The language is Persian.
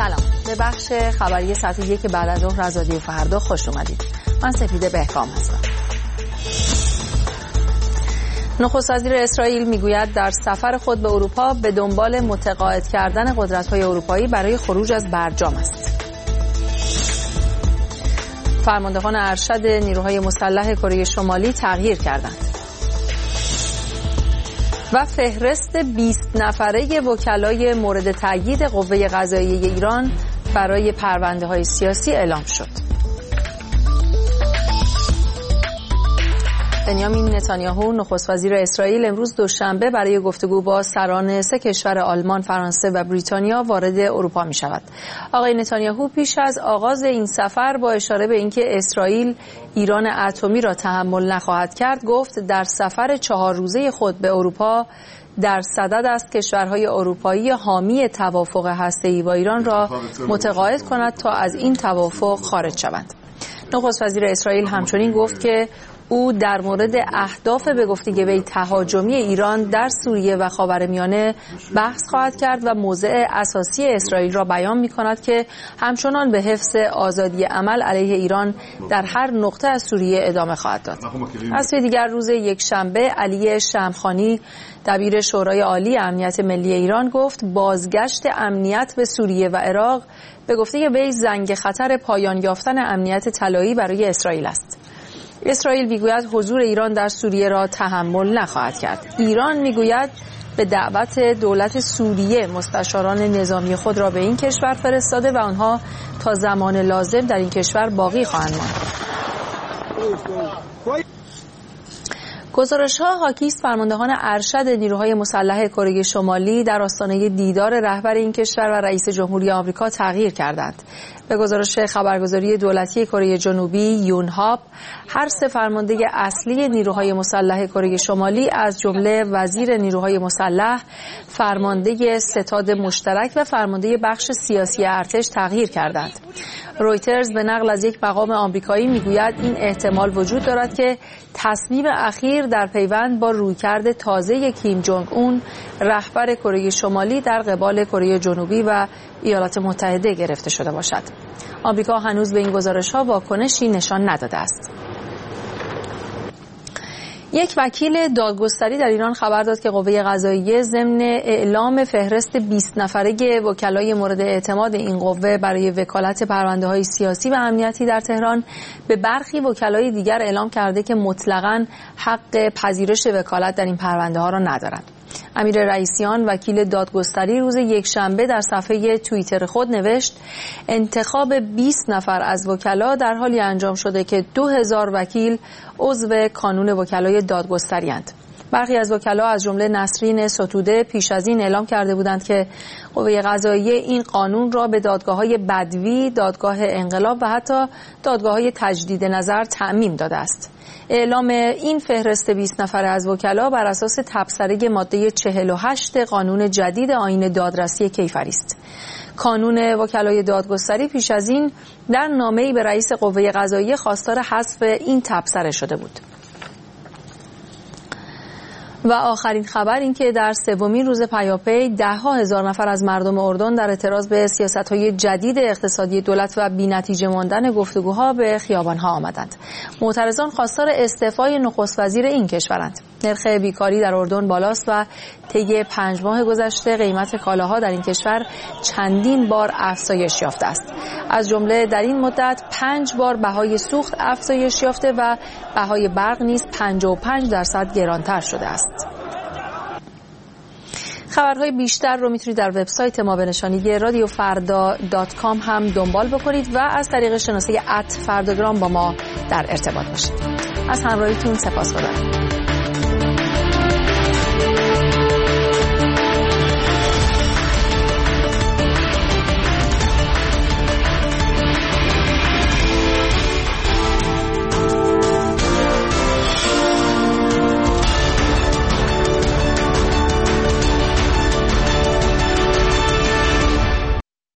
سلام، به بخش خبری ساعت 1 بعد از ظهر از رادیو فردا خوش اومدید. من سپیده بهکام هستم. نخست وزیر اسرائیل میگوید در سفر خود به اروپا به دنبال متقاعد کردن قدرت‌های اروپایی برای خروج از برجام است. فرماندهان ارشد نیروهای مسلح کره شمالی تغییر کردند. و فهرست 20 نفره وکلای مورد تأیید قوه قضاییه ایران برای پرونده‌های سیاسی اعلام شد. بنیامین نتانیاهو نخست وزیر اسرائیل امروز دوشنبه برای گفتگو با سران 3 کشور آلمان، فرانسه و بریتانیا وارد اروپا می شود. آقای نتانیاهو پیش از آغاز این سفر با اشاره به اینکه اسرائیل ایران اتمی را تحمل نخواهد کرد گفت در سفر 4 روزه خود به اروپا در صدد است کشورهای اروپایی حامی توافق هسته‌ای با ایران را متقاعد کند تا از این توافق خارج شوند. نخست وزیر اسرائیل همچنین گفت که او در مورد اهداف به گفته وی تهاجمی ایران در سوریه و خاورمیانه بحث خواهد کرد و موضع اساسی اسرائیل را بیان می‌کند که همچنان به حفظ آزادی عمل علیه ایران در هر نقطه از سوریه ادامه خواهد داد. از سوی دیگر روز یکشنبه علی شمخانی دبیر شورای عالی امنیت ملی ایران گفت بازگشت امنیت به سوریه و عراق به گفته وی زنگ خطر پایان یافتن امنیت طلایی برای اسرائیل است. اسرائیل میگوید حضور ایران در سوریه را تحمل نخواهد کرد. ایران میگوید به دعوت دولت سوریه مستشاران نظامی خود را به این کشور فرستاده و آنها تا زمان لازم در این کشور باقی خواهند ماند. گزارش‌ها حاکی است فرماندهان ارشد نیروهای مسلح کره شمالی در آستانه دیدار رهبر این کشور و رئیس جمهوری آمریکا تغییر کردند. به گزارش خبرگزاری دولتی کره جنوبی یونهاپ، هر 3 فرمانده اصلی نیروهای مسلح کره شمالی از جمله وزیر نیروهای مسلح، فرمانده ستاد مشترک و فرمانده بخش سیاسی ارتش تغییر کردند. رویترز به نقل از یک مقام آمریکایی میگوید این احتمال وجود دارد که تصمیم اخیر در پیوند با رویکرد تازه کیم جونگ اون رهبر کره شمالی در قبال کره جنوبی و ایالات متحده گرفته شده باشد. آمریکا هنوز به این گزارش‌ها واکنشی نشان نداده است. یک وکیل دادگستری در ایران خبر داد که قوه قضاییه ضمن اعلام فهرست 20 نفره وکلای مورد اعتماد این قوه برای وکالت پرونده‌های سیاسی و امنیتی در تهران به برخی وکلای دیگر اعلام کرده که مطلقاً حق پذیرش وکالت در این پرونده‌ها را ندارند. امیر رئیسیان وکیل دادگستری روز یکشنبه در صفحه توییتر خود نوشت انتخاب 20 نفر از وکلا در حالی انجام شده که 2000 وکیل عضو کانون وکلای دادگستری اند. برخی از وکلا از جمله نسرین ستوده پیش از این اعلام کرده بودند که قوه قضاییه این قانون را به دادگاه‌های بدوی، دادگاه انقلاب و حتی دادگاه‌های تجدید نظر تعمیم داده است. اعلام این فهرست 20 نفره از وکلا بر اساس تبصره ماده 48 قانون جدید آیین دادرسی کیفری است. کانون وکلای دادگستری پیش از این در نامه‌ای به رئیس قوه قضاییه خواستار حذف این تبصره شده بود. و آخرین خبر این که در 3مین روز پیاپی 10,000 نفر از مردم اردن در اعتراض به سیاست‌های جدید اقتصادی دولت و بی‌نتیجه ماندن گفتگوها به خیابان‌ها آمدند. معترضان خواستار استعفای نخست وزیر این کشورند. نرخ بیکاری در اردن بالاست و طی 5 ماه گذشته قیمت کالاها در این کشور چندین بار افزایش یافته است. از جمله در این مدت 5 بار بهای سوخت افزایش یافته و بهای برق نیز 55% گرانتر شده است. خبرهای بیشتر رو میتونید در وبسایت ما به نشانی radiofarda.com هم دنبال بکنید و از طریق شناسه @فرداگرام با ما در ارتباط باشید. از همراهیتون سپاسگزارم.